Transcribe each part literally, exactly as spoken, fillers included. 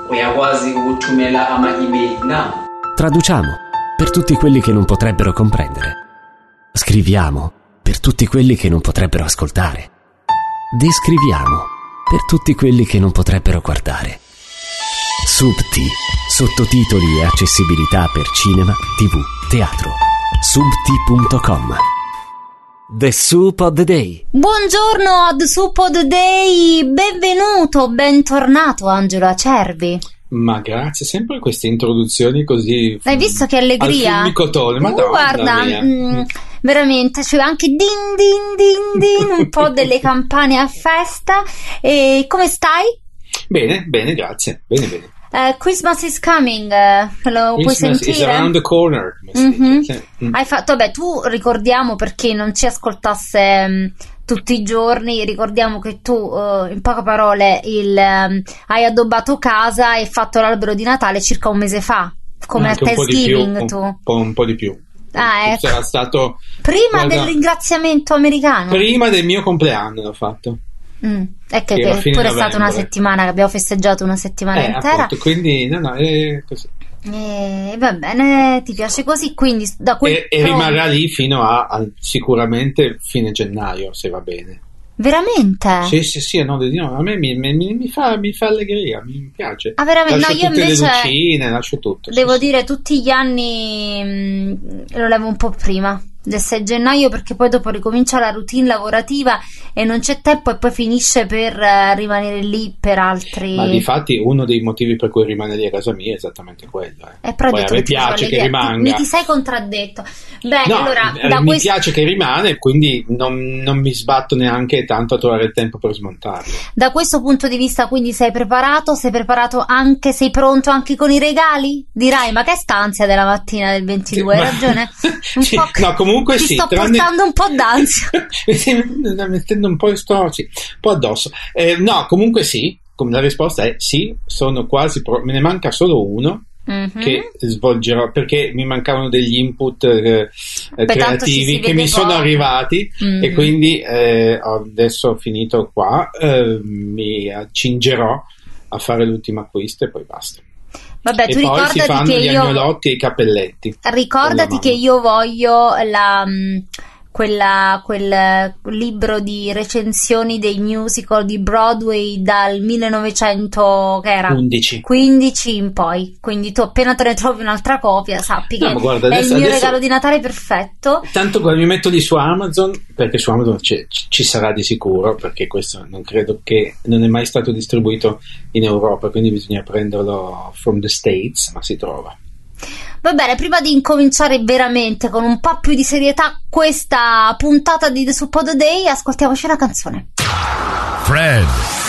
uyakwazi ukuthumela ama-email na? Traduciamo per tutti quelli che non potrebbero comprendere. Scriviamo per tutti quelli che non potrebbero ascoltare. Descriviamo per tutti quelli che non potrebbero guardare. Subti, sottotitoli e accessibilità per cinema, tv, teatro. Subti punto com. The Soup of the Day. Buongiorno a The Soup of the Day, benvenuto, bentornato Angelo Acerbi. Ma grazie, sempre queste introduzioni così. Hai visto che allegria? Al fulmicotone, ma uh, guarda, mh, veramente, cioè anche din din din din, un po' delle campane a festa. E come stai? Bene, bene, grazie, bene, bene. Uh, Christmas is coming, uh, lo Christmas puoi sentire? is around the corner. Mm-hmm. Sì. Mm. Hai fatto, vabbè, tu ricordiamo, perché non ci ascoltasse um, tutti i giorni, ricordiamo che tu uh, in poche parole il, um, hai addobbato casa e fatto l'albero di Natale circa un mese fa, come a Thanksgiving. Tu un po', un po' di più. Ah, ecco. Sarà stato prima guarda, del ringraziamento americano, prima del mio compleanno l'ho fatto. Mm. È che, che che pure è stata una settimana che abbiamo festeggiato una settimana eh, intera, appunto, quindi no no è così. E va bene, ti piace così, quindi da quel e, e rimarrà lì fino a, a sicuramente fine gennaio, se va bene. Veramente? Sì, sì, sì, no, no, a me mi, mi, mi, fa, mi fa allegria, mi piace. Ah, veramente? Lascio No, io tutte invece le lucine, lascio tutto. Devo sì, dire, sì. Tutti gli anni mh, lo levo un po' prima del sei gennaio, perché poi dopo ricomincia la routine lavorativa e non c'è tempo, e poi finisce per uh, rimanere lì per altri. Ma difatti uno dei motivi per cui rimane lì a casa mia è esattamente quello. Eh. Eh, però poi a me piace che rimanga. Mi ti sei contraddetto. Bene, no, allora eh, da mi questo... piace che rimane, quindi non, non mi sbatto neanche tanto a trovare il tempo per smontarlo. Da questo punto di vista, quindi sei preparato? Sei preparato anche? Sei pronto anche con i regali? Dirai, ma che stanzia della mattina del ventidue? Hai ragione? Un sì, po'... no, comunque ti sì. sto tranne... portando un po' d'ansia. Mi stai mettendo un po', sto, sì, un po' addosso. Eh, no, comunque sì. La risposta è sì, sono quasi pro... me ne manca solo uno. Mm-hmm. Che svolgerò, perché mi mancavano degli input eh, creativi che mi sono poi. arrivati, mm-hmm. e quindi eh, adesso ho finito qua, eh, mi accingerò a fare l'ultimo acquisto e poi basta. Vabbè, e tu poi si fanno che gli io... agnolotti e i cappelletti. Ricordati che io voglio la... Quella, quel libro di recensioni dei musical di Broadway dal millenovecento che era undici quindici in poi, quindi tu appena te ne trovi un'altra copia sappi no, che guarda, è adesso, il mio adesso, regalo di Natale perfetto. Tanto mi metto lì su Amazon, perché su Amazon c- ci sarà di sicuro, perché questo non credo che non è mai stato distribuito in Europa, quindi bisogna prenderlo from the States, ma si trova. Va bene, prima di incominciare veramente con un po' più di serietà questa puntata di The Soup of the Day, ascoltiamoci una canzone. Fred.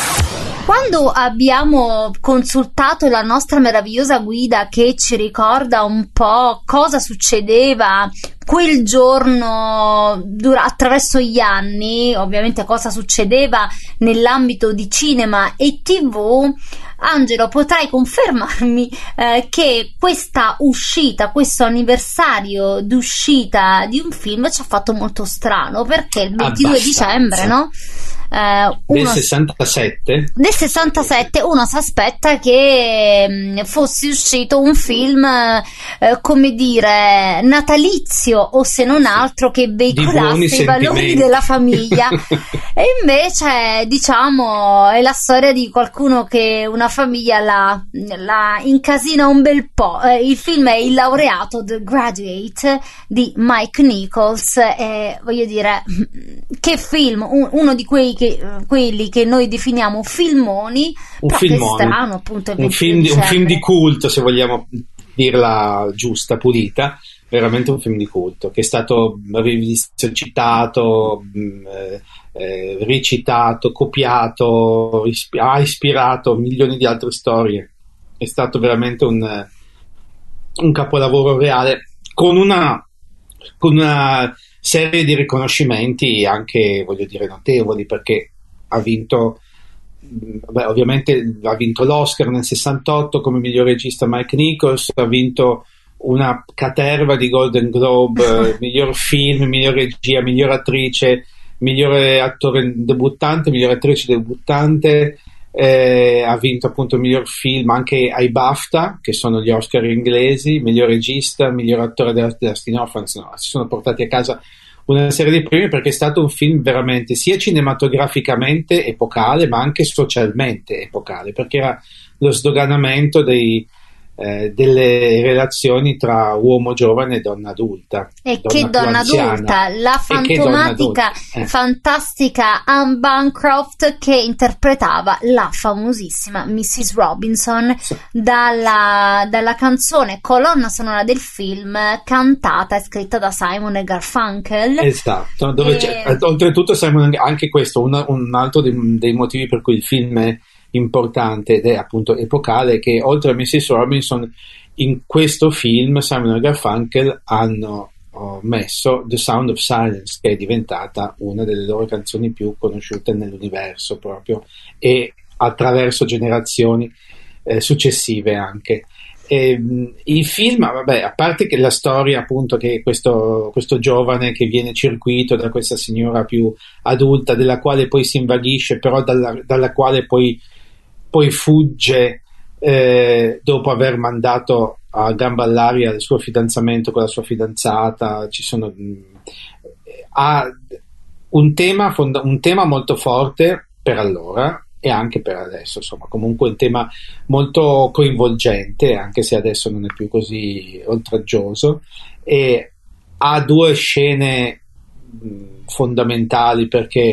Quando abbiamo consultato la nostra meravigliosa guida che ci ricorda un po' cosa succedeva quel giorno dura- attraverso gli anni, ovviamente cosa succedeva nell'ambito di cinema e tivù, Angelo, potrai confermarmi eh, che questa uscita, questo anniversario d'uscita di un film ci ha fatto molto strano, perché il ventidue Abbastanza. dicembre, no? Uh, del uno, sessantasette del sessantasette uno si aspetta che mh, fosse uscito un film eh, come dire natalizio, o se non altro che veicolasse i valori della famiglia e invece diciamo è la storia di qualcuno che una famiglia la, la incasina un bel po'. Eh, il film è Il laureato, The Graduate di Mike Nichols, e voglio dire, che film, un, uno di quei che, quelli che noi definiamo filmoni, un però filmone. che strano appunto un film, di, un film di culto, se vogliamo dirla giusta, pulita, veramente un film di culto che è stato rivisto, citato, eh, eh, recitato, copiato, ispi- ha ispirato milioni di altre storie. È stato veramente un, un capolavoro reale, con una con una serie di riconoscimenti anche, voglio dire, notevoli, perché ha vinto, beh, ovviamente ha vinto l'Oscar nel sessantotto come miglior regista Mike Nichols, ha vinto una caterva di Golden Globe, miglior film, miglior regia, miglior attrice, migliore attore debuttante, miglior attrice debuttante, eh, ha vinto appunto il miglior film anche ai BAFTA, che sono gli Oscar inglesi, miglior regista, miglior attore della Dustin Hoffman. No, si sono portati a casa una serie di premi perché è stato un film veramente sia cinematograficamente epocale ma anche socialmente epocale, perché era lo sdoganamento dei Eh, delle relazioni tra uomo giovane e donna adulta. E donna che donna adulta, la fantomatica, eh. fantastica Anne Bancroft che interpretava la famosissima missus Robinson, sì. dalla, dalla canzone colonna sonora del film, cantata e scritta da Simon e Garfunkel. Esatto, dove e... c'è, oltretutto Simon, anche questo, un, un altro dei, dei motivi per cui il film è importante ed è appunto epocale, che oltre a missus Robinson in questo film Simon e Garfunkel hanno oh, messo The Sound of Silence, che è diventata una delle loro canzoni più conosciute nell'universo proprio, e attraverso generazioni eh, successive anche. E, mh, il film, vabbè, a parte che la storia appunto che questo, questo giovane che viene circuito da questa signora più adulta, della quale poi si invaghisce, però dalla, dalla quale poi poi fugge eh, dopo aver mandato a gamba all'aria il suo fidanzamento con la sua fidanzata. Ci sono mh, ha un tema, fonda- un tema molto forte per allora e anche per adesso, insomma, comunque un tema molto coinvolgente, anche se adesso non è più così oltraggioso, e ha due scene mh, fondamentali, perché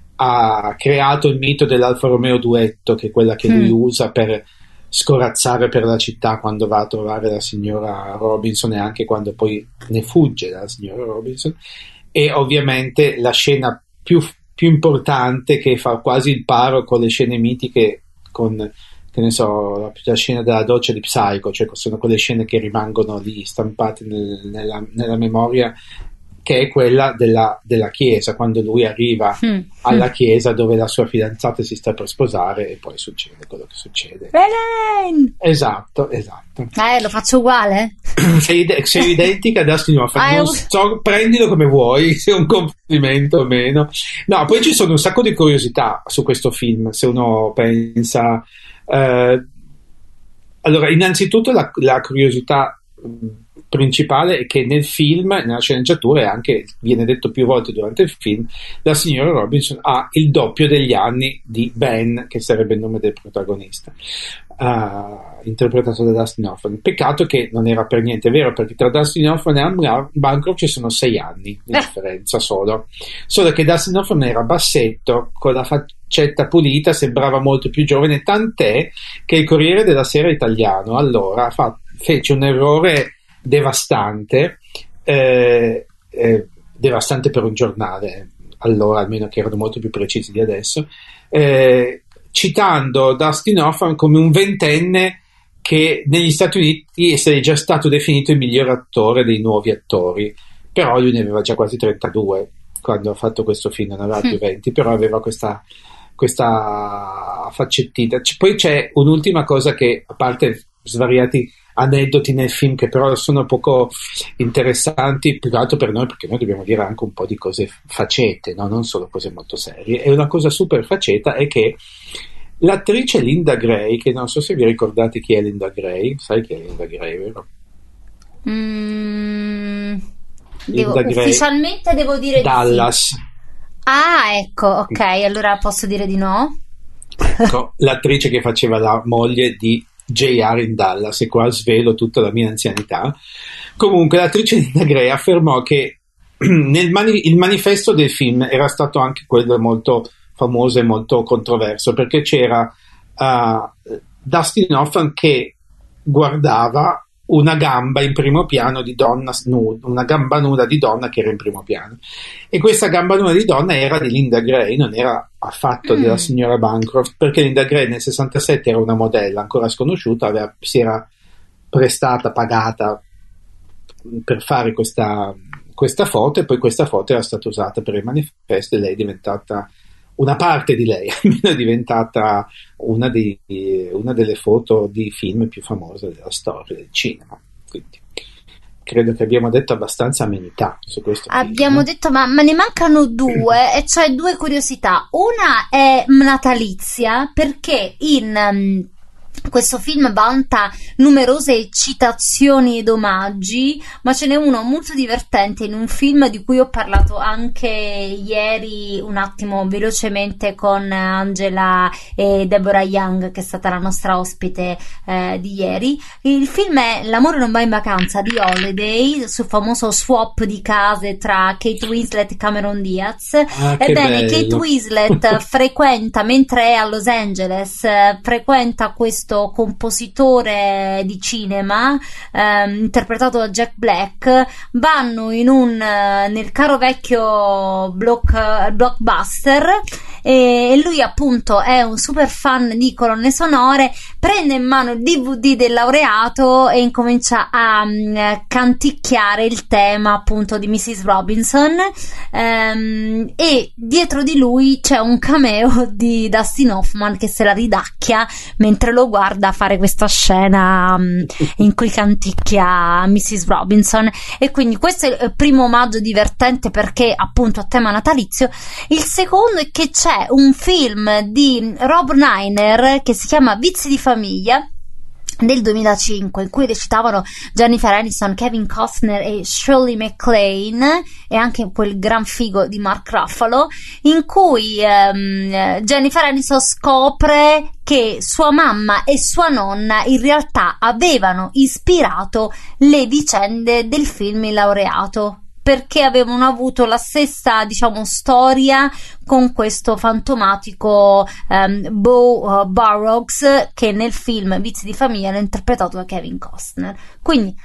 ha creato il mito dell'Alfa Romeo duetto, che è quella che lui mm. usa per scorazzare per la città quando va a trovare la signora Robinson e anche quando poi ne fugge dalla signora Robinson. E ovviamente la scena più, più importante, che fa quasi il paro con le scene mitiche, con, che ne so, la scena della doccia di Psycho, cioè sono quelle scene che rimangono lì stampate nel, nella, nella memoria, che è quella della, della chiesa, quando lui arriva mm. alla chiesa dove la sua fidanzata si sta per sposare e poi succede quello che succede. Belen! Esatto, esatto. Eh, lo faccio uguale? Sei, sei identica a Dustin Hoffman, non so, prendilo come vuoi, se è un complimento o meno. No, poi ci sono un sacco di curiosità su questo film, se uno pensa... Eh, allora, innanzitutto la, la curiosità principale è che nel film, nella sceneggiatura, e anche viene detto più volte durante il film, la signora Robinson ha il doppio degli anni di Ben, che sarebbe il nome del protagonista, uh, interpretato da Dustin Hoffman. Peccato che non era per niente vero, perché tra Dustin Hoffman e Anne Bancroft ci sono sei anni di differenza solo. Solo che Dustin Hoffman era bassetto, con la faccetta pulita, sembrava molto più giovane, tant'è che il Corriere della Sera italiano allora fa, fece un errore devastante, eh, eh, devastante per un giornale allora, almeno, che erano molto più precisi di adesso, eh, citando Dustin Hoffman come un ventenne che negli Stati Uniti è già stato definito il miglior attore dei nuovi attori, però lui ne aveva già quasi trentadue quando ha fatto questo film, non aveva più venti, però aveva questa questa faccettina. Poi c'è un'ultima cosa, che, a parte svariati aneddoti nel film che però sono poco interessanti, più che altro per noi, perché noi dobbiamo dire anche un po' di cose facete, no? Non solo cose molto serie. E una cosa super faceta è che l'attrice Linda Gray, che non so se vi ricordate chi è Linda Gray, sai chi è Linda Gray, vero? Mm, devo, Gray, ufficialmente devo dire Dallas. Di sì. Ah, ecco, ok, allora posso dire di no? Ecco, l'attrice che faceva la moglie di J R in Dallas, e qua svelo tutta la mia anzianità. Comunque l'attrice Linda Gray affermò che nel mani- il manifesto del film era stato anche quello molto famoso e molto controverso, perché c'era uh, Dustin Hoffman che guardava una gamba in primo piano di donna nuda, una gamba nuda di donna che era in primo piano, e questa gamba nuda di donna era di Linda Gray, non era affatto mm. della signora Bancroft, perché Linda Gray nel sessantasette era una modella ancora sconosciuta, aveva, si era prestata, pagata per fare questa, questa foto, e poi questa foto era stata usata per il manifesto e lei è diventata, una parte di lei è diventata una, di, una delle foto di film più famose della storia del cinema. Quindi credo che abbiamo detto abbastanza amenità su questo. Abbiamo film. detto, ma, ma ne mancano due, e cioè due curiosità. Una è natalizia, perché in um, questo film vanta numerose citazioni ed omaggi, ma ce n'è uno molto divertente in un film di cui ho parlato anche ieri un attimo velocemente con Angela e Deborah Young, che è stata la nostra ospite eh, di ieri. Il film è L'amore non va in vacanza di Holiday, sul famoso swap di case tra Kate Winslet e Cameron Diaz. Ah, Ebbene, Kate Winslet frequenta, mentre è a Los Angeles, frequenta questo compositore di cinema ehm, interpretato da Jack Black. Vanno in un nel caro vecchio block, blockbuster, e lui appunto è un super fan di colonne sonore, prende in mano il D V D del laureato e incomincia a um, canticchiare il tema appunto di missus Robinson, um, e dietro di lui c'è un cameo di Dustin Hoffman che se la ridacchia mentre lo guarda fare questa scena um, in cui canticchia missus Robinson. E quindi questo è il primo omaggio divertente, perché appunto a tema natalizio. Il secondo è che c'è un film di Rob Reiner che si chiama Vizi di famiglia del duemilacinque, in cui recitavano Jennifer Aniston, Kevin Costner e Shirley MacLaine, e anche quel gran figo di Mark Ruffalo, in cui um, Jennifer Aniston scopre che sua mamma e sua nonna in realtà avevano ispirato le vicende del film Il laureato, perché avevano avuto la stessa, diciamo, storia con questo fantomatico um, Bo uh, Burrows, che nel film Vizi di famiglia era interpretato da Kevin Costner. Quindi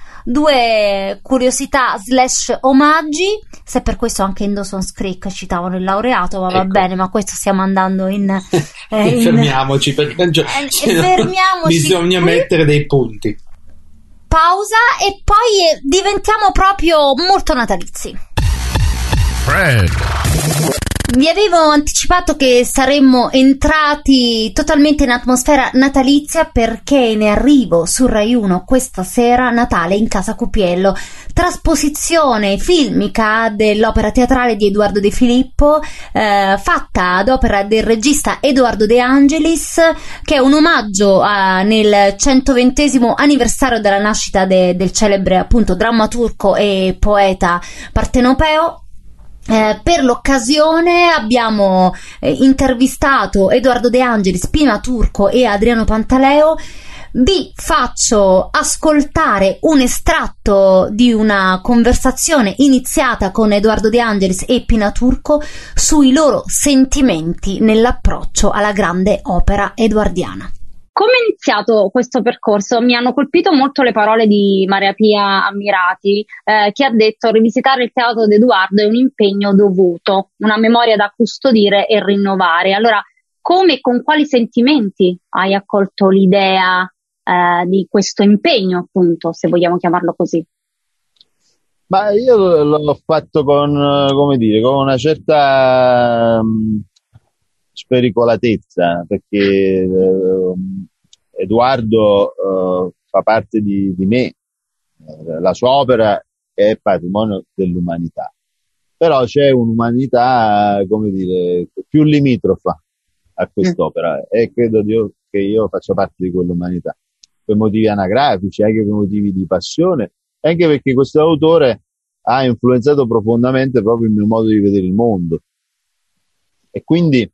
due curiosità slash omaggi, se per questo anche in Dawson's Creek citavano il laureato, ma va ecco. bene, ma questo stiamo andando in... Eh, in fermiamoci, perché eh, fermiamoci bisogna qui. mettere dei punti. Pausa e poi diventiamo proprio molto natalizi. Fred. Vi avevo anticipato che saremmo entrati totalmente in atmosfera natalizia, perché è in arrivo su Rai uno questa sera Natale in Casa Cupiello, trasposizione filmica dell'opera teatrale di Edoardo De Filippo, eh, fatta ad opera del regista Edoardo De Angelis, che è un omaggio a, nel centoventesimo anniversario della nascita de, del celebre appunto drammaturgo e poeta partenopeo. Eh, per l'occasione abbiamo eh, intervistato Edoardo De Angelis, Pina Turco e Adriano Pantaleo. Vi faccio ascoltare un estratto di una conversazione iniziata con Edoardo De Angelis e Pina Turco sui loro sentimenti nell'approccio alla grande opera edoardiana. Come è iniziato questo percorso? Mi hanno colpito molto le parole di Maria Pia Ammirati, eh, che ha detto: rivisitare il teatro d'Edoardo è un impegno dovuto, una memoria da custodire e rinnovare. Allora, come e con quali sentimenti hai accolto l'idea eh, di questo impegno, appunto, se vogliamo chiamarlo così? Ma io l'ho fatto con, come dire, con una certa um, spericolatezza, perché eh, Edoardo eh, fa parte di, di me, eh, la sua opera è patrimonio dell'umanità, però c'è un'umanità, come dire, più limitrofa a quest'opera, e credo io, che io faccia parte di quell'umanità, per motivi anagrafici, anche per motivi di passione, anche perché questo autore ha influenzato profondamente proprio il mio modo di vedere il mondo, e quindi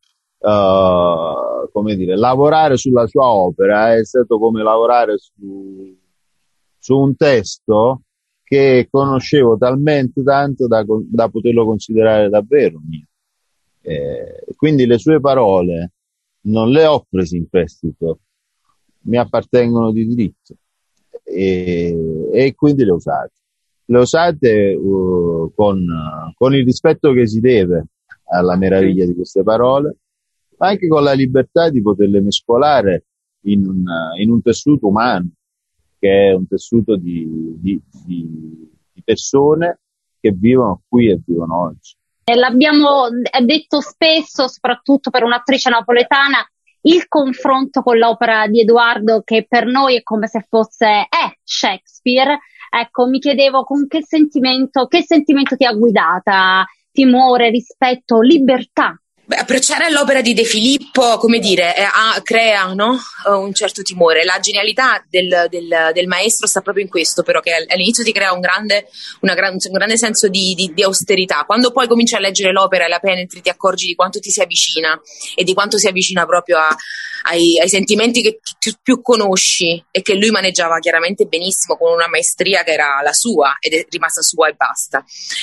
Uh, come dire, lavorare sulla sua opera è stato come lavorare su, su un testo che conoscevo talmente tanto da, da poterlo considerare davvero mio. Eh, quindi le sue parole non le ho prese in prestito, mi appartengono di diritto, e, e quindi le ho usate. Le ho usate uh, con, con il rispetto che si deve alla meraviglia di queste parole, ma anche con la libertà di poterle mescolare in un, in un tessuto umano, che è un tessuto di, di, di, di persone che vivono qui e vivono oggi. L'abbiamo detto spesso, soprattutto per un'attrice napoletana, il confronto con l'opera di Edoardo, che per noi è come se fosse è Shakespeare. Ecco, mi chiedevo con che sentimento, che sentimento ti ha guidata? Timore, rispetto, libertà? Beh, approcciare all'opera di De Filippo, come dire, eh, ah, crea, no? un certo timore. La genialità del, del, del maestro sta proprio in questo, però, che all'inizio ti crea un grande, una gran, un grande senso di, di, di austerità. Quando poi cominci a leggere l'opera e la penetri, ti accorgi di quanto ti si avvicina e di quanto si avvicina proprio a, ai, ai sentimenti che più, più conosci e che lui maneggiava chiaramente benissimo, con una maestria che era la sua ed è rimasta sua e basta.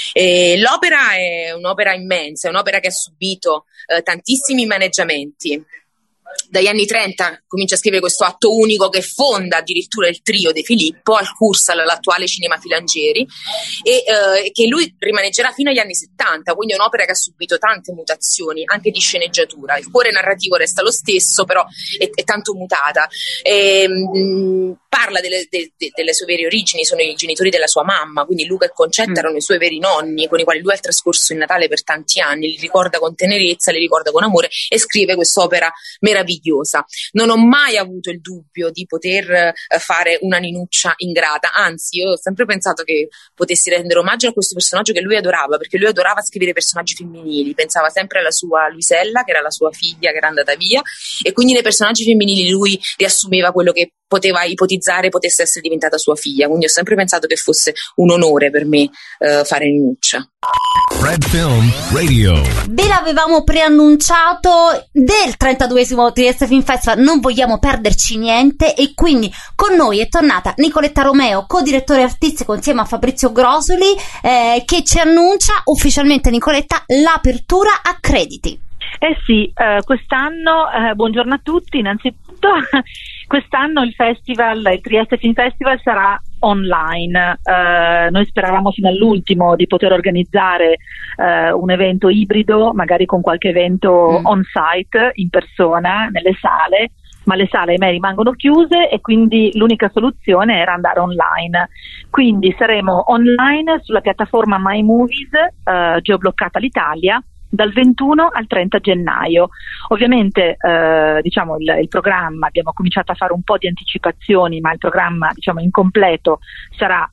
E l'opera è un'opera immensa, è un'opera che ha subito Eh, tantissimi maneggiamenti. Dagli anni trenta comincia a scrivere questo atto unico che fonda addirittura il trio De Filippo al Cursal, l'attuale Cinema Filangieri, e eh, che lui rimaneggerà fino agli anni settanta, quindi è un'opera che ha subito tante mutazioni anche di sceneggiatura. Il cuore narrativo resta lo stesso, però è, è tanto mutata. E, mh, parla delle, de, de, delle sue vere origini, sono i genitori della sua mamma, quindi Luca e Concetta mm. erano i suoi veri nonni, con i quali lui ha trascorso il Natale per tanti anni, li ricorda con tenerezza, li ricorda con amore, e scrive quest'opera meravigliosa. Non ho mai avuto il dubbio di poter eh, fare una Ninuccia ingrata, anzi io ho sempre pensato che potessi rendere omaggio a questo personaggio che lui adorava, perché lui adorava scrivere personaggi femminili, pensava sempre alla sua Luisella, che era la sua figlia che era andata via, e quindi nei personaggi femminili lui riassumeva quello che poteva ipotizzare potesse essere diventata sua figlia, quindi ho sempre pensato che fosse un onore per me eh, fare Ninuccia. Red Film Radio. Ve l'avevamo preannunciato del trentaduesimo Trieste Film Festival, non vogliamo perderci niente, e quindi con noi è tornata Nicoletta Romeo, co-direttore artistico insieme a Fabrizio Grosoli, eh, che ci annuncia ufficialmente, Nicoletta, l'apertura a crediti. Eh sì, eh, quest'anno, eh, buongiorno a tutti innanzitutto, quest'anno il festival, il Trieste Film Festival sarà online. Eh, noi speravamo fino all'ultimo di poter organizzare eh, un evento ibrido, magari con qualche evento mm. on-site, in persona, nelle sale, ma le sale ahimè rimangono chiuse e quindi l'unica soluzione era andare online. Quindi saremo online sulla piattaforma My Movies, eh, geobloccata l'Italia, dal ventuno al trenta gennaio. Ovviamente eh, diciamo il, il programma, abbiamo cominciato a fare un po' di anticipazioni, ma il programma diciamo incompleto sarà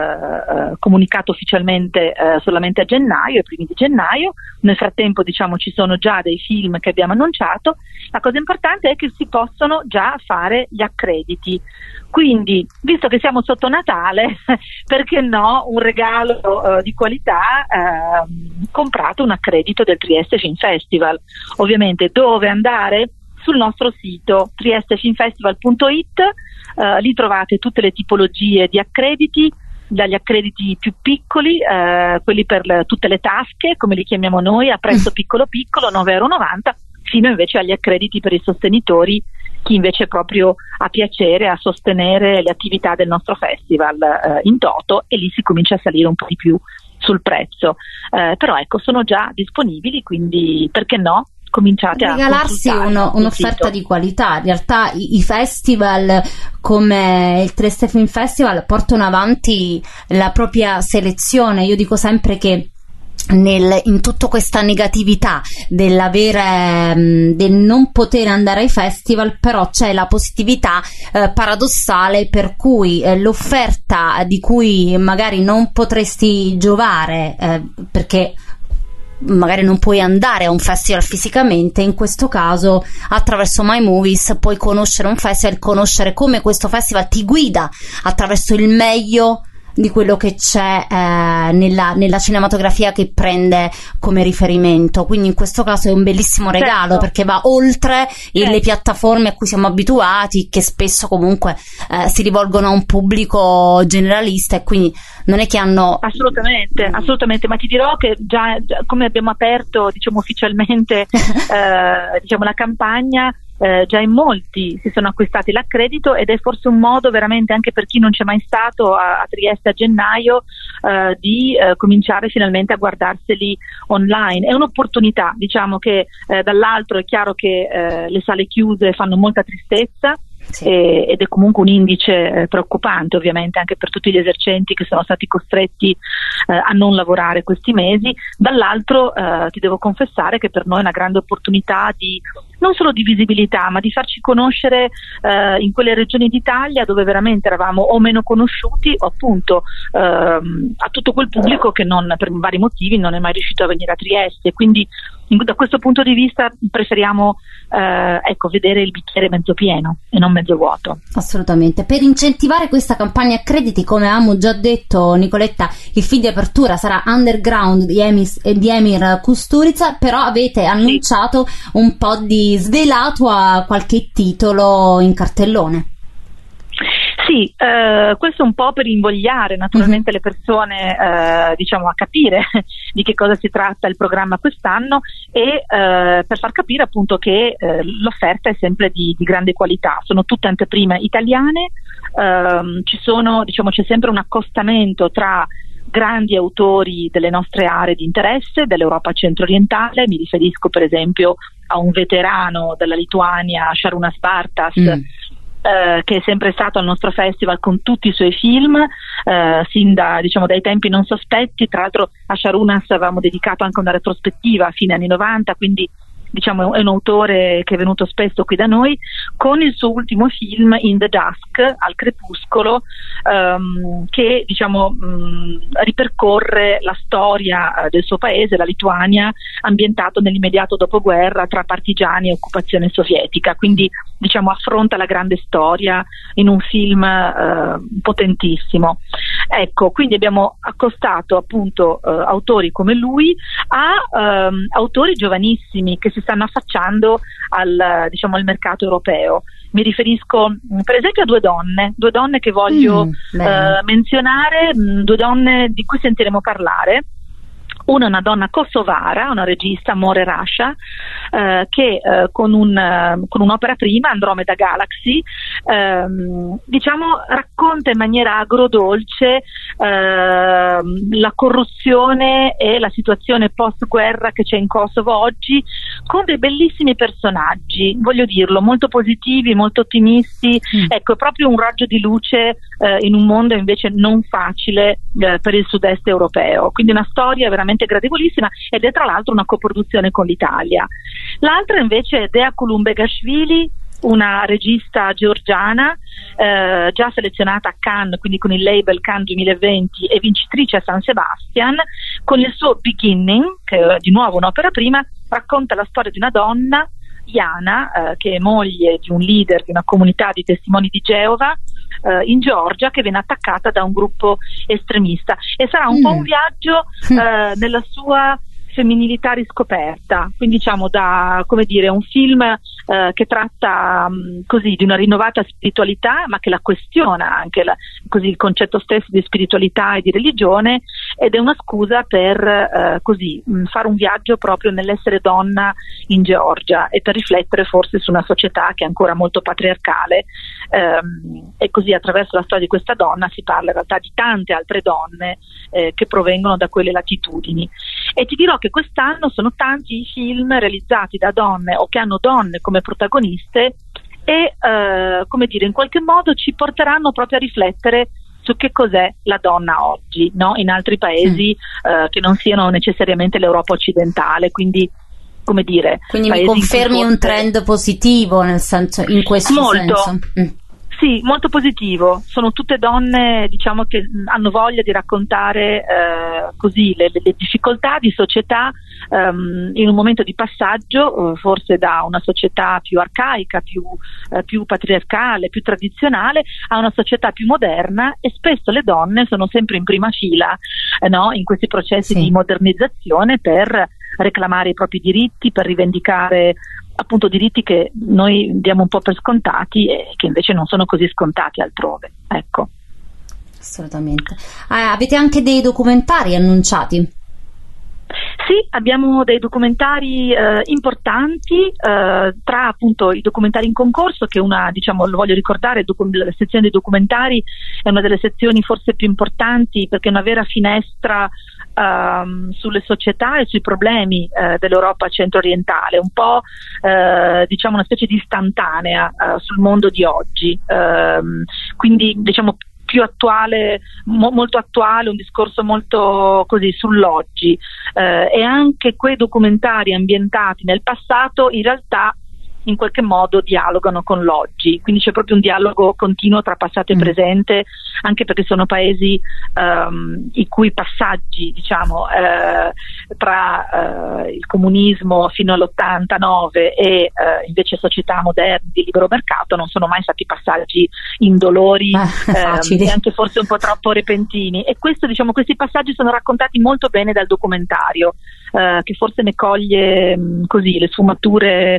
eh, comunicato ufficialmente eh, solamente a gennaio, ai primi di gennaio. Nel frattempo diciamo ci sono già dei film che abbiamo annunciato. La cosa importante è che si possono già fare gli accrediti. Quindi, visto che siamo sotto Natale, perché no, un regalo uh, di qualità, uh, comprate un accredito del Trieste Film Festival. Ovviamente dove andare? Sul nostro sito trieste film festival punto it, uh, lì trovate tutte le tipologie di accrediti, dagli accrediti più piccoli, eh, quelli per le, tutte le tasche, come li chiamiamo noi, a prezzo piccolo piccolo, nove e novanta euro, fino invece agli accrediti per i sostenitori, chi invece proprio ha piacere a sostenere le attività del nostro festival eh, in toto, e lì si comincia a salire un po' di più sul prezzo. Eh, però ecco, sono già disponibili, quindi perché no? Cominciate a regalarsi uno, un'offerta di qualità. In realtà i, i festival come il Trieste Film Festival portano avanti la propria selezione. Io dico sempre che Nel, in tutta questa negatività dell'avere del non poter andare ai festival, però c'è la positività eh, paradossale per cui eh, l'offerta di cui magari non potresti giovare eh, perché magari non puoi andare a un festival fisicamente, in questo caso attraverso My Movies puoi conoscere un festival, conoscere come questo festival ti guida attraverso il meglio di quello che c'è eh, nella, nella cinematografia che prende come riferimento. Quindi in questo caso è un bellissimo regalo, certo, perché va oltre certo. le piattaforme a cui siamo abituati, che spesso comunque eh, si rivolgono a un pubblico generalista, e quindi non è che hanno assolutamente, assolutamente, ma ti dirò che già, già come abbiamo aperto diciamo ufficialmente eh, diciamo la campagna, Eh, già in molti si sono acquistati l'accredito, ed è forse un modo veramente anche per chi non c'è mai stato a, a Trieste a gennaio eh, di eh, cominciare finalmente a guardarseli online. È un'opportunità, diciamo che eh, dall'altro è chiaro che eh, le sale chiuse fanno molta tristezza. Sì. E, ed è comunque un indice eh, preoccupante ovviamente anche per tutti gli esercenti che sono stati costretti eh, a non lavorare questi mesi. Dall'altro eh, ti devo confessare che per noi è una grande opportunità di non solo di visibilità, ma di farci conoscere eh, in quelle regioni d'Italia dove veramente eravamo o meno conosciuti, o appunto ehm, a tutto quel pubblico che non, per vari motivi, non è mai riuscito a venire a Trieste. Quindi in, da questo punto di vista preferiamo eh, ecco, vedere il bicchiere mezzo pieno e non mezzo vuoto. Assolutamente. Per incentivare questa campagna accrediti, come abbiamo già detto, Nicoletta, il film di apertura sarà Underground di, Emis, di Emir Kusturica, però avete annunciato sì. un po' di svelato a qualche titolo in cartellone. Sì, eh, questo un po' per invogliare naturalmente mm-hmm. le persone eh, diciamo a capire di che cosa si tratta il programma quest'anno e eh, per far capire appunto che eh, l'offerta è sempre di, di grande qualità, sono tutte anteprime italiane, ehm, ci sono, diciamo, c'è sempre un accostamento tra grandi autori delle nostre aree di interesse, dell'Europa centro-orientale, mi riferisco per esempio a un veterano della Lituania, Šarūnas Bartas, mm. Uh, che è sempre stato al nostro festival con tutti i suoi film, uh, sin da, diciamo, dai tempi non sospetti. Tra l'altro a Šarūnas avevamo dedicato anche una retrospettiva a fine anni novanta, quindi diciamo è un autore che è venuto spesso qui da noi, con il suo ultimo film In the Dusk, Al crepuscolo, um, che diciamo um, ripercorre la storia uh, del suo paese, la Lituania, ambientato nell'immediato dopoguerra tra partigiani e occupazione sovietica, quindi diciamo affronta la grande storia in un film uh, potentissimo. Ecco, quindi abbiamo accostato appunto uh, autori come lui a um, autori giovanissimi che si stanno affacciando al, diciamo, al mercato europeo. Mi riferisco per esempio a due donne, due donne che voglio mm, uh, menzionare, mh, due donne di cui sentiremo parlare. Una è una donna kosovara, una regista, More Rasha, eh, che eh, con, un, eh, con un'opera prima, Andromeda Galaxy, ehm, diciamo racconta in maniera agrodolce eh, la corruzione e la situazione post-guerra che c'è in Kosovo oggi, con dei bellissimi personaggi, voglio dirlo, molto positivi, molto ottimisti. Mm. Ecco, è proprio un raggio di luce eh, in un mondo invece non facile eh, per il sud-est europeo. Quindi una storia veramente gradevolissima, ed è tra l'altro una coproduzione con l'Italia. L'altra invece è Dea Kulumbegashvili, una regista georgiana eh, già selezionata a Cannes, quindi con il label Cannes duemilaventi, e vincitrice a San Sebastian, con il suo Beginning, che è di nuovo un'opera prima, racconta la storia di una donna, Jana, eh, che è moglie di un leader di una comunità di testimoni di Geova eh, in Georgia, che viene attaccata da un gruppo estremista, e sarà un mm. po' un viaggio eh, nella sua femminilità riscoperta, quindi diciamo da, come dire, un film eh, che tratta mh, così di una rinnovata spiritualità, ma che la questiona anche la, così il concetto stesso di spiritualità e di religione, ed è una scusa per eh, così mh, fare un viaggio proprio nell'essere donna in Georgia e per riflettere forse su una società che è ancora molto patriarcale, ehm, e così attraverso la storia di questa donna si parla in realtà di tante altre donne eh, che provengono da quelle latitudini. E ti dirò che quest'anno sono tanti i film realizzati da donne o che hanno donne come protagoniste e eh, come dire, in qualche modo ci porteranno proprio a riflettere su che cos'è la donna oggi, no? In altri paesi mm. eh, che non siano necessariamente l'Europa occidentale, quindi come dire, quindi mi confermi forse un trend positivo nel senso, in questo molto senso mm. Sì, molto positivo. Sono tutte donne, diciamo, che hanno voglia di raccontare eh, così le, le difficoltà di società um, in un momento di passaggio, uh, forse da una società più arcaica, più, uh, più patriarcale, più tradizionale, a una società più moderna, e spesso le donne sono sempre in prima fila eh, no? in questi processi sì. di modernizzazione, per reclamare i propri diritti, per rivendicare appunto diritti che noi diamo un po' per scontati e che invece non sono così scontati altrove. Ecco. Assolutamente. Ah, avete anche dei documentari annunciati? Sì, abbiamo dei documentari eh, importanti, eh, tra appunto i documentari in concorso, che una, diciamo, lo voglio ricordare, docu- la sezione dei documentari è una delle sezioni forse più importanti, perché è una vera finestra Um, sulle società e sui problemi uh, dell'Europa centro-orientale, un po' uh, diciamo una specie di istantanea uh, sul mondo di oggi, um, quindi diciamo più attuale, mo- molto attuale, un discorso molto così sull'oggi, uh, e anche quei documentari ambientati nel passato in realtà in qualche modo dialogano con l'oggi, quindi c'è proprio un dialogo continuo tra passato e presente, anche perché sono paesi um, i cui passaggi, diciamo, eh, tra eh, il comunismo fino all'ottantanove e eh, invece società moderne di libero mercato non sono mai stati passaggi indolori ah, eh, e anche forse un po' troppo repentini, e questo, diciamo, questi passaggi sono raccontati molto bene dal documentario, eh, che forse ne coglie mh, così le sfumature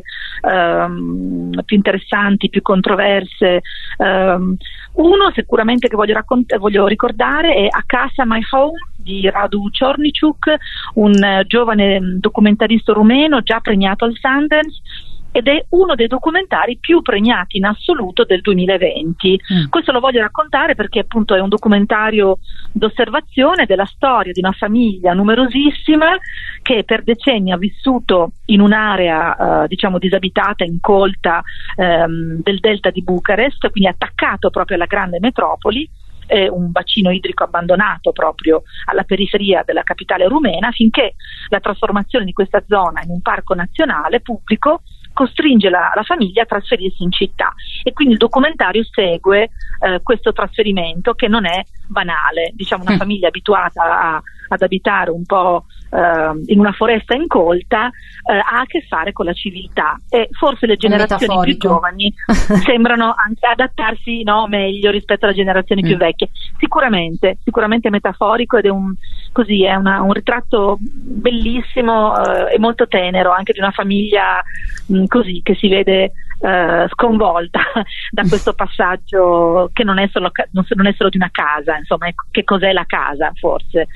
ehm, più interessanti, più controverse. Um, uno sicuramente che voglio, raccont- voglio ricordare è A Casa My Home di Radu Čorničuk, un uh, giovane documentarista rumeno già premiato al Sundance, ed è uno dei documentari più premiati in assoluto del duemilaventi. Mm. Questo lo voglio raccontare perché appunto è un documentario d'osservazione della storia di una famiglia numerosissima che per decenni ha vissuto in un'area eh, diciamo disabitata, incolta ehm, del delta di Bucarest, quindi attaccato proprio alla grande metropoli, eh, un bacino idrico abbandonato proprio alla periferia della capitale rumena, finché la trasformazione di questa zona in un parco nazionale pubblico costringe la, la famiglia a trasferirsi in città, e quindi il documentario segue eh, questo trasferimento che non è banale, diciamo una famiglia abituata a, ad abitare un po' eh, in una foresta incolta eh, ha a che fare con la civiltà, e forse le generazioni più giovani sembrano anche adattarsi, no, meglio rispetto alle generazioni mm. più vecchie. Sicuramente, sicuramente metaforico, ed è un così è una, un ritratto bellissimo eh, e molto tenero anche di una famiglia mh, così che si vede uh, sconvolta da questo passaggio che non è solo non è solo di una casa, insomma, che cos'è la casa, forse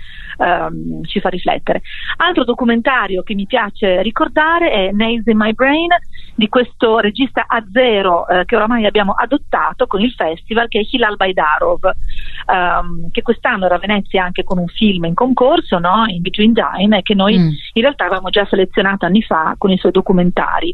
um, ci fa riflettere. Altro documentario che mi piace ricordare è Nails in My Brain di questo regista azero uh, che oramai abbiamo adottato con il festival, che è Hilal Baidarov, um, che quest'anno era a Venezia anche con un film in concorso, no? In Between Time, e che noi mm. in realtà avevamo già selezionato anni fa con i suoi documentari.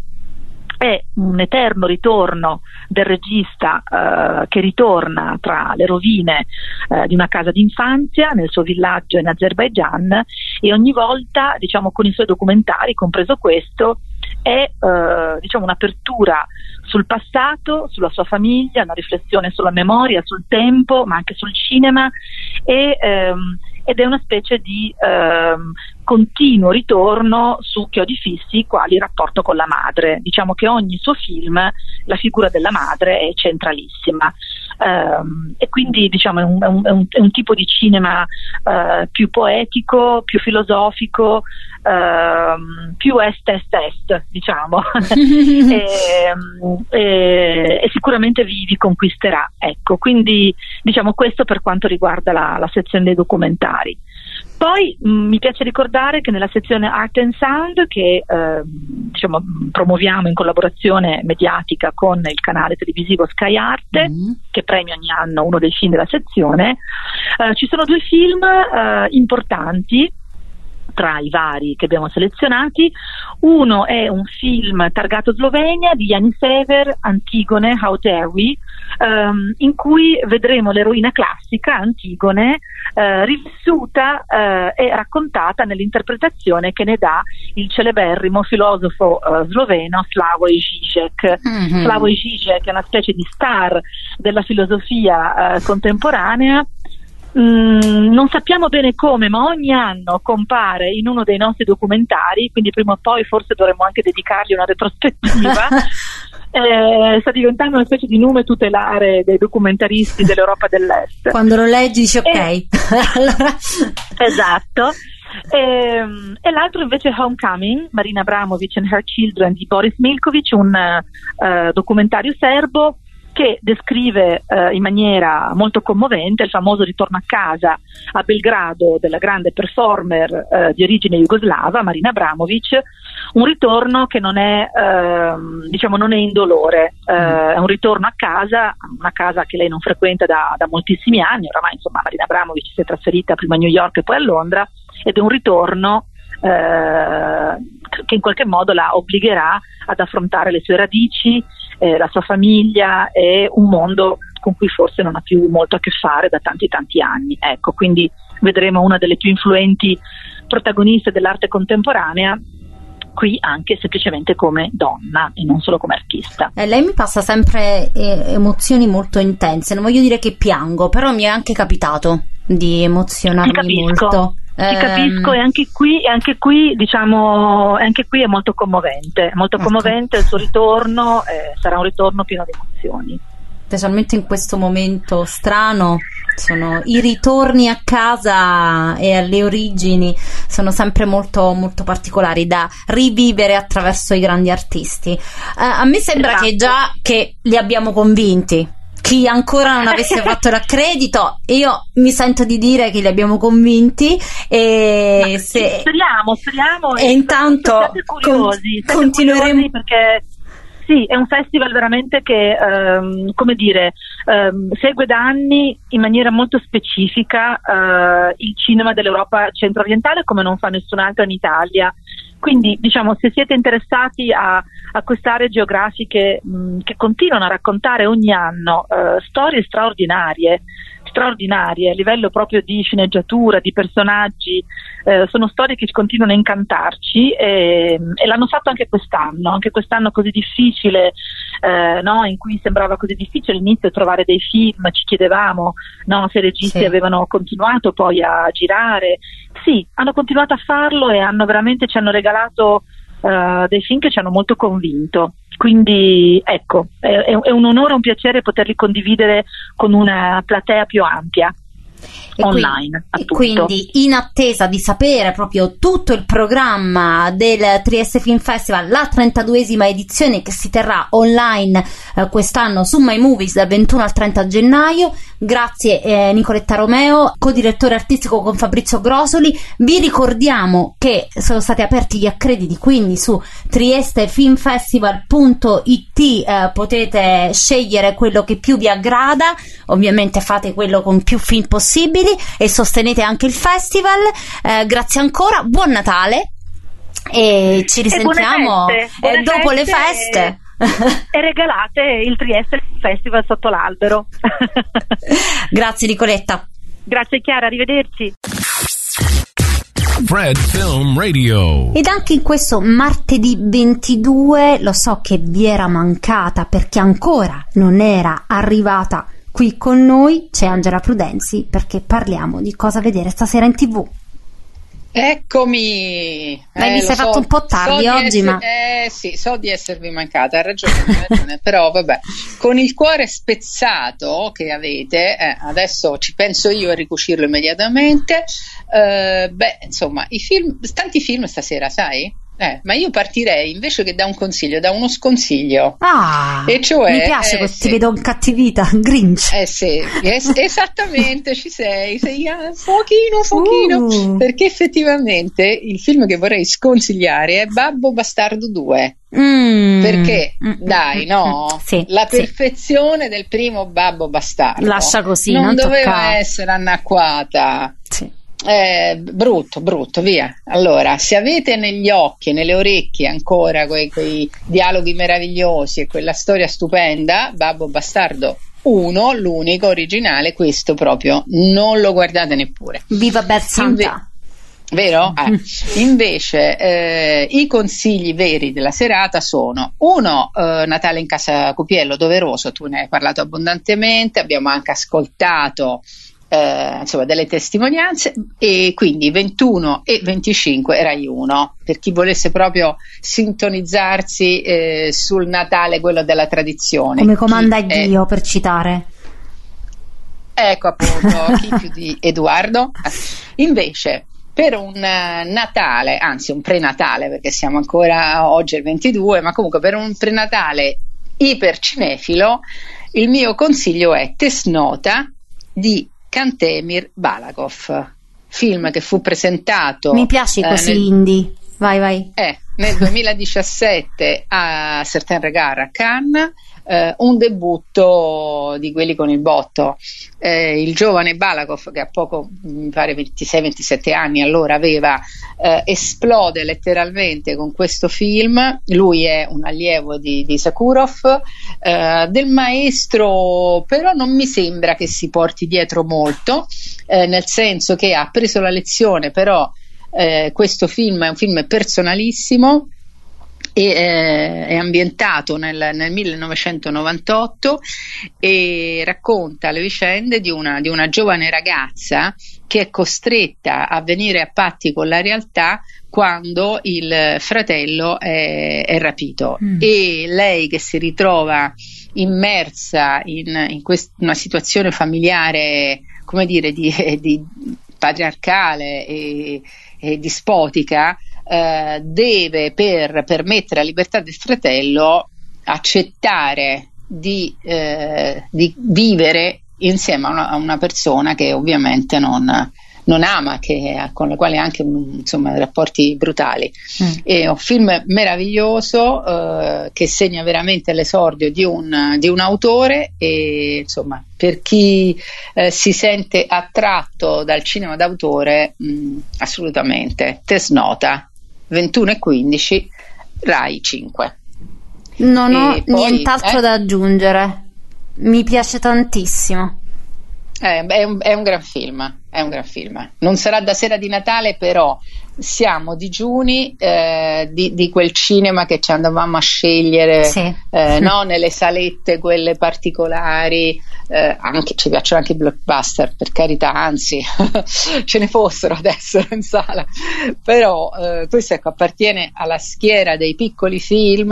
È un eterno ritorno del regista uh, che ritorna tra le rovine uh, di una casa d'infanzia nel suo villaggio in Azerbaigian, e ogni volta, diciamo, con i suoi documentari, compreso questo, è uh, diciamo un'apertura sul passato, sulla sua famiglia, una riflessione sulla memoria, sul tempo, ma anche sul cinema, e um, ed è una specie di ehm, continuo ritorno su chiodi fissi quali il rapporto con la madre. Diciamo che ogni suo film la figura della madre è centralissima, ehm, e quindi diciamo è un, è un, è un tipo di cinema eh, più poetico, più filosofico, ehm, più est-est-est, diciamo, e, e, e sicuramente vi, vi conquisterà. Ecco, quindi diciamo questo per quanto riguarda la, la sezione dei documentari. Poi mh, mi piace ricordare che nella sezione Art and Sound, che eh, diciamo promuoviamo in collaborazione mediatica con il canale televisivo Sky Arte, mm. che premia ogni anno uno dei film della sezione, eh, ci sono due film eh, importanti tra i vari che abbiamo selezionati. Uno è un film targato Slovenia di Jani Sever, Antigone, How Dare We, um, in cui vedremo l'eroina classica Antigone uh, rivissuta uh, e raccontata nell'interpretazione che ne dà il celeberrimo filosofo uh, sloveno Slavoj Žižek. Mm-hmm. Slavoj Žižek è una specie di star della filosofia uh, contemporanea. Mm, non sappiamo bene come, ma ogni anno compare in uno dei nostri documentari, quindi prima o poi forse dovremmo anche dedicargli una retrospettiva. eh, sta diventando una specie di nome tutelare dei documentaristi dell'Europa dell'Est. Quando lo leggi dici ok. E, allora... Esatto. E, e l'altro invece è Homecoming, Marina Abramovic and Her Children di Boris Milkovic, un uh, documentario serbo che descrive eh, in maniera molto commovente il famoso ritorno a casa a Belgrado della grande performer eh, di origine jugoslava Marina Abramovic, un ritorno che non è eh, diciamo non è indolore, eh, è un ritorno a casa, una casa che lei non frequenta da, da moltissimi anni, oramai insomma Marina Abramovic si è trasferita prima a New York e poi a Londra, ed è un ritorno eh, che in qualche modo la obbligherà ad affrontare le sue radici, eh, la sua famiglia e un mondo con cui forse non ha più molto a che fare da tanti tanti anni. Ecco, quindi vedremo una delle più influenti protagoniste dell'arte contemporanea qui anche semplicemente come donna e non solo come artista. Eh, lei mi passa sempre eh, emozioni molto intense, non voglio dire che piango, però mi è anche capitato di emozionarmi molto. Ti capisco, e anche qui, e anche qui diciamo, anche qui è molto commovente, molto commovente. Il suo ritorno eh, sarà un ritorno pieno di emozioni. Specialmente in questo momento strano, sono i ritorni a casa e alle origini sono sempre molto molto particolari da rivivere attraverso i grandi artisti. Uh, a me sembra esatto. che già che li abbiamo convinti. Chi ancora non avesse fatto l'accredito, io mi sento di dire che li abbiamo convinti e se... speriamo, speriamo e, e intanto curiosi, con... continueremo perché sì, è un festival veramente che um, come dire um, segue da anni in maniera molto specifica uh, il cinema dell'Europa centro-orientale come non fa nessun altro in Italia. Quindi diciamo, se siete interessati a, a queste aree geografiche mh, che continuano a raccontare ogni anno uh, storie straordinarie, straordinarie a livello proprio di sceneggiatura, di personaggi, eh, sono storie che continuano a incantarci e, e l'hanno fatto anche quest'anno, anche quest'anno così difficile, eh, no? In cui sembrava così difficile all'inizio trovare dei film, ci chiedevamo no? se i registi sì. avevano continuato poi a girare. Sì, hanno continuato a farlo e hanno veramente ci hanno regalato uh, dei film che ci hanno molto convinto. Quindi ecco, è, è un onore e un piacere poterli condividere con una platea più ampia. E online quindi, quindi in attesa di sapere proprio tutto il programma del Trieste Film Festival, la trentaduesima edizione che si terrà online eh, quest'anno su My Movies dal ventuno al trenta gennaio. Grazie eh, Nicoletta Romeo, co-direttore artistico con Fabrizio Grosoli. Vi ricordiamo che sono stati aperti gli accrediti, quindi su trieste film festival punto it eh, potete scegliere quello che più vi aggrada. Ovviamente fate quello con più film possibili e sostenete anche il festival. Eh, grazie ancora, buon Natale e ci risentiamo e buone feste, buone eh, dopo feste le feste e, e regalate il Trieste Festival sotto l'albero. Grazie Nicoletta. Grazie Chiara, arrivederci. Fred Film Radio. Ed anche in questo martedì ventidue lo so che vi era mancata perché ancora non era arrivata qui con noi. C'è Angela Prudenzi perché parliamo di cosa vedere stasera in tv. Eccomi. Beh, eh, mi sei so, fatto un po' tardi so oggi, essere, ma eh sì, so di esservi mancata, hai ragione, hai ragione. Però vabbè, con il cuore spezzato che avete, eh, adesso ci penso io a ricucirlo immediatamente. Eh, beh, insomma, i film, tanti film stasera, sai? Eh, ma io partirei invece che da un consiglio, da uno sconsiglio. Ah, e cioè, mi piace eh, questo, sì. ti vedo incattivita, Grinch. Eh sì, es- esattamente, ci sei, sei ah, pochino, pochino, uh. perché effettivamente il film che vorrei sconsigliare è Babbo Bastardo due. Mm. Perché, mm, dai, no? Mm, sì, la sì. perfezione del primo Babbo Bastardo. Lascia così, non, non doveva toccare. essere annacquata. Sì. Eh, brutto, brutto, via. Allora, se avete negli occhi e nelle orecchie ancora quei, quei dialoghi meravigliosi e quella storia stupenda, Babbo Bastardo uno, l'unico originale, questo proprio non lo guardate neppure. Viva Bert Santa. Inve- Vero? Eh. Invece eh, i consigli veri della serata sono uno, eh, Natale in casa Cupiello, doveroso, tu ne hai parlato abbondantemente, abbiamo anche ascoltato Eh, insomma delle testimonianze, e quindi ventuno e venticinque Rai uno per chi volesse proprio sintonizzarsi eh, sul Natale, quello della tradizione, come comanda chi Dio è... per citare, ecco appunto chi più di Edoardo. Invece per un Natale, anzi un prenatale, perché siamo ancora oggi il ventidue, ma comunque per un prenatale ipercinefilo, il mio consiglio è Tesnota di Kantemir Balakov, film che fu presentato, mi piace eh, così nel, indie, vai vai eh, nel duemiladiciassette a Certain Regard a Cannes, eh, un debutto di quelli con il botto. Eh, il giovane Balakov, che a poco, mi pare ventisei ventisette anni allora aveva, eh, esplode letteralmente con questo film. Lui è un allievo di, di Sakurov, eh, del maestro, però non mi sembra che si porti dietro molto, eh, nel senso che ha preso la lezione, però eh, questo film è un film personalissimo, E, eh, è ambientato nel, nel millenovecentonovantotto e racconta le vicende di una, di una giovane ragazza che è costretta a venire a patti con la realtà quando il fratello è, è rapito, mm. e lei che si ritrova immersa in, in quest- una situazione familiare, come dire, di, di patriarcale e, e dispotica, Uh, deve, per permettere la libertà del fratello, accettare di, uh, di vivere insieme a una, a una persona che ovviamente non, non ama, che, con la quale ha anche, insomma, rapporti brutali. Mm. È un film meraviglioso, uh, che segna veramente l'esordio di un, di un autore, e insomma, per chi eh, si sente attratto dal cinema d'autore, mh, assolutamente, Test Nota, ventuno e quindici, Rai cinque. Non ho e poi, nient'altro eh? da aggiungere, mi piace tantissimo. Eh, è, un, è un gran film, è un gran film. Non sarà da sera di Natale, però siamo digiuni eh, di, di quel cinema che ci andavamo a scegliere, sì. eh, no? Nelle salette quelle particolari, eh, anche, ci piacciono anche i blockbuster, per carità, anzi ce ne fossero adesso in sala, però eh, questo, ecco, appartiene alla schiera dei piccoli film,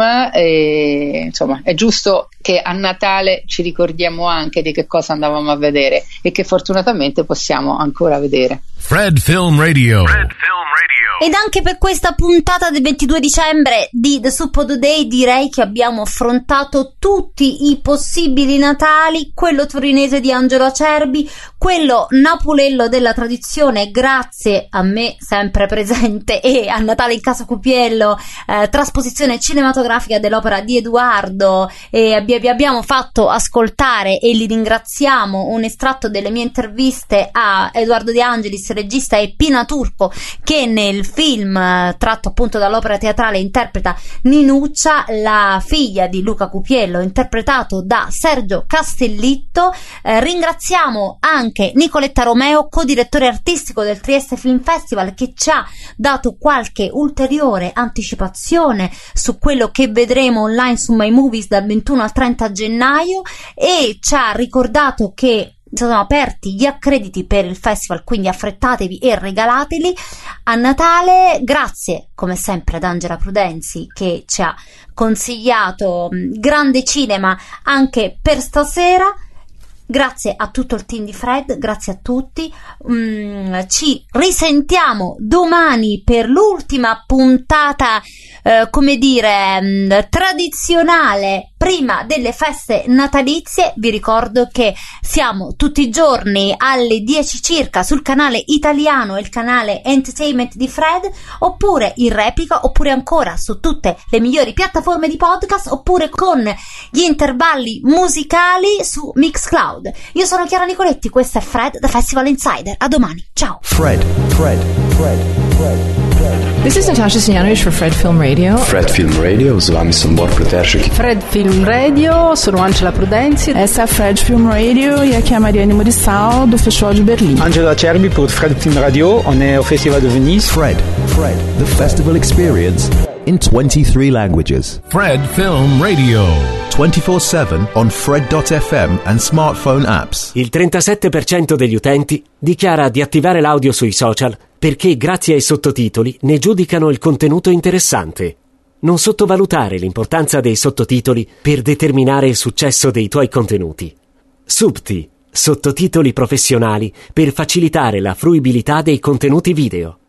e insomma è giusto che a Natale ci ricordiamo anche di che cosa andavamo a vedere e che fortunatamente possiamo ancora vedere. Fred Film Radio. Fred Film Radio. Ed anche per questa puntata del ventidue dicembre di The Suppodo Day direi che abbiamo affrontato tutti i possibili Natali, quello torinese di Angelo Acerbi, quello napulello della tradizione, grazie a me sempre presente, e a Natale in Casa Cupiello, eh, trasposizione cinematografica dell'opera di Edoardo, e vi abbiamo fatto ascoltare, e li ringraziamo, un estratto delle mie interviste a Edoardo De Angelis, regista, e Pina Turco, che nel film tratto appunto dall'opera teatrale interpreta Ninuccia, la figlia di Luca Cupiello, interpretato da Sergio Castellitto. Eh, ringraziamo anche Nicoletta Romeo, co-direttore artistico del Trieste Film Festival, che ci ha dato qualche ulteriore anticipazione su quello che vedremo online su My Movies dal ventuno al trenta gennaio, e ci ha ricordato che sono aperti gli accrediti per il festival, quindi affrettatevi e regalateli a Natale. Grazie come sempre ad Angela Prudenzi, che ci ha consigliato grande cinema anche per stasera. Grazie a tutto il team di Fred, grazie a tutti. Mm, ci risentiamo domani per l'ultima puntata, eh, come dire, mh, tradizionale prima delle feste natalizie. Vi ricordo che siamo tutti i giorni alle dieci circa sul canale italiano e il canale Entertainment di Fred, oppure in replica, oppure ancora su tutte le migliori piattaforme di podcast, oppure con gli intervalli musicali su Mixcloud. Io sono Chiara Nicoletti, questo è Fred, The Festival Insider. A domani, ciao. Fred, Fred, Fred, Fred, Fred. This is Natasha Stojanovic for Fred Film Radio. Fred Film Radio, z vami sem Bor Pleteršek. Fred Film Radio, sono Angela Prudenzi. Essa é Fred Film Radio e aqui é a Mariane Murissal do Festival de Berlim. Angelo Acerbi pour Fred Film Radio, on est au Festival de Venise. Fred, Fred, the festival experience in twenty-three languages. Fred Film Radio. twenty-four seven on Fred dot f m and smartphone apps. Il trentasette per cento degli utenti dichiara di attivare l'audio sui social perché grazie ai sottotitoli ne giudicano il contenuto interessante. Non sottovalutare l'importanza dei sottotitoli per determinare il successo dei tuoi contenuti. Subti, sottotitoli professionali per facilitare la fruibilità dei contenuti video.